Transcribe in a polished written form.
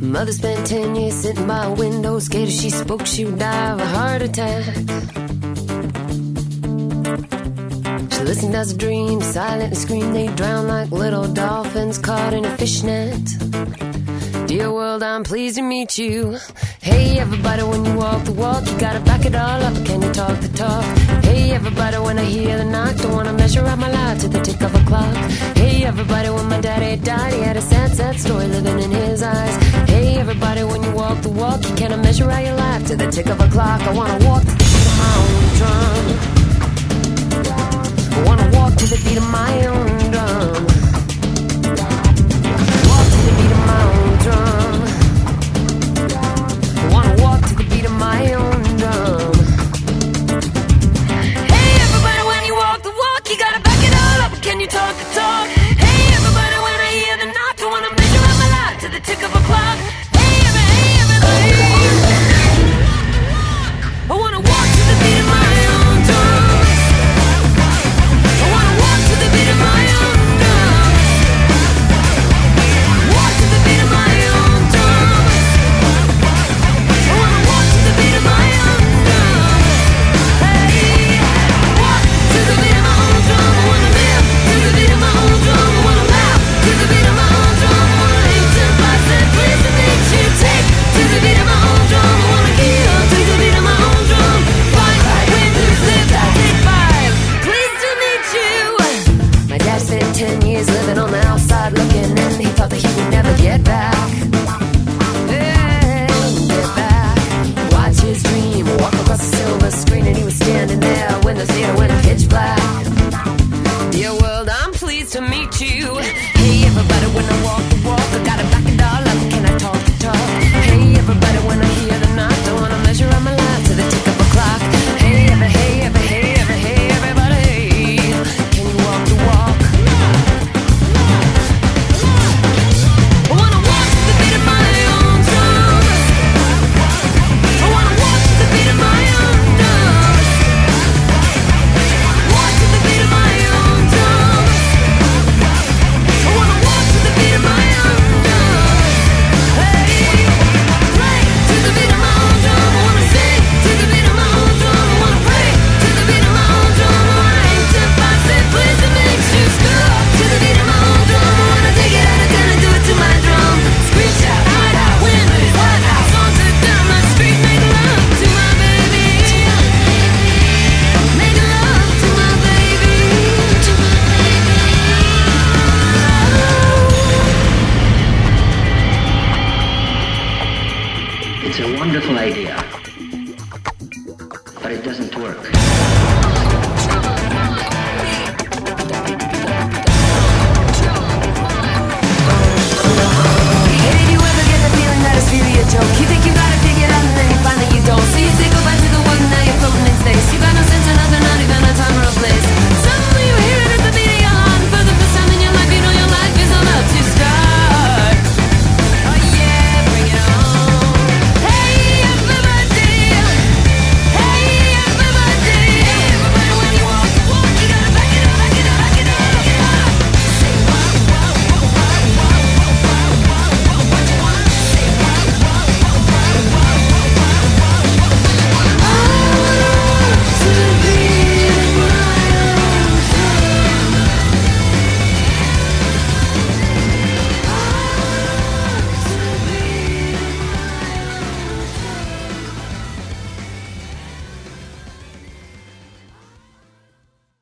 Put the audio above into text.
Mother spent 10 years sitting by a window, scared if she spoke she would die of a heart attack. She listened as a dream silently screamed. They drown like little dolphins caught in a fishnet. Dear world, I'm pleased to meet you. Hey everybody, when you walk the walk, you gotta back it all up. Can you talk the talk? Hey everybody, when I hear the knock, don't wanna measure out my life to the tick of a clock. Hey everybody, when my daddy died, he had a sad, sad story living in his eyes. Hey everybody, when you walk the walk, you cannot measure out your life to the tick of a clock. I wanna walk to the beat of my own drum. I wanna walk to the beat of my own drum. Walk to the beat of my own drum. I wanna walk to the beat of my own drum. Hey everybody, when you walk the walk, you gotta back it all up. Can you talk the talk? Hey everybody, when I hear the knock, I wanna measure out my life to the tick of a clock. Hey everybody, I wanna walk to the beat of my own drum. I wanna walk to the beat of my own drum. Walk to the beat of my own drum. I wanna walk to the beat of my own drum. Hey, walk to the beat of my own drum. I wanna live to the beat of my own drum. I wanna laugh to the beat of my own drum. I wanna hate till I said please to meet you. Take to the beat of my own drum. I wanna kill to the beat of my own drum. Fight, win, lose, live, die, take five. Pleased to meet you. My dad spent 10 years living on the outside looking in. He thought that he would never get back. Hey, get back. Watch his dream walk across the silver screen, and he was standing there when the theater went pitch black. Dear world, I'm pleased to meet you. Hey everybody, when I walk the walk, I gotta back it all up. Can I talk the talk? Hey everybody, when I hear the knock, don't wanna measure out my life to the tick of a clock. Hey ever, hey ever, hey ever, hey everybody, can you walk the walk? I wanna walk to the beat of my own drum. I wanna walk to the beat of my own drum. Walk to the beat of my own drum. I wanna walk to the beat of my own drum. Hey, play to the beat of my own drum. I wanna sing to the beat of my own drum. I wanna pray to the beat of my own drum. I wanna aim to find said place that makes you screw up to the beat of my own drum. I wanna take it out of town and do it to my drum. Scream, shout, hide out, win, lose, White House, on to down the street, make love to my baby. Make love to my baby. It's a wonderful idea, but it doesn't work.